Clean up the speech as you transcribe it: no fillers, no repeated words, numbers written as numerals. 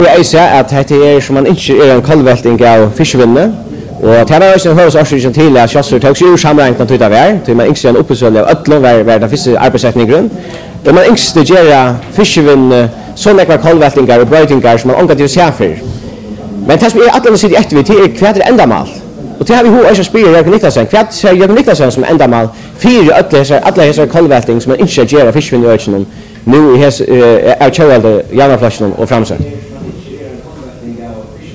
Jag säger att det som man inte är en kolvälting av fiskvinne och det var också en hörsårsyn till att chassor tog sig ur sammanhanget att vara till man inte en uppsöld av ödlon var den fiske arbetssättningen och man inte göra fiskvinne såna kvar kolvältingar och brötingar som man ångat att se för. Men det som är att sitta efter vi till kväder ändamål. Och det har vi hur också spelar Jörgen Niklasen. Kvärt ser Jörgen Niklasen som ändamål för alla dessa kolvälting som man inte gör fiskvinne i ögonen. Nu är Charles Janaflashen och framsett.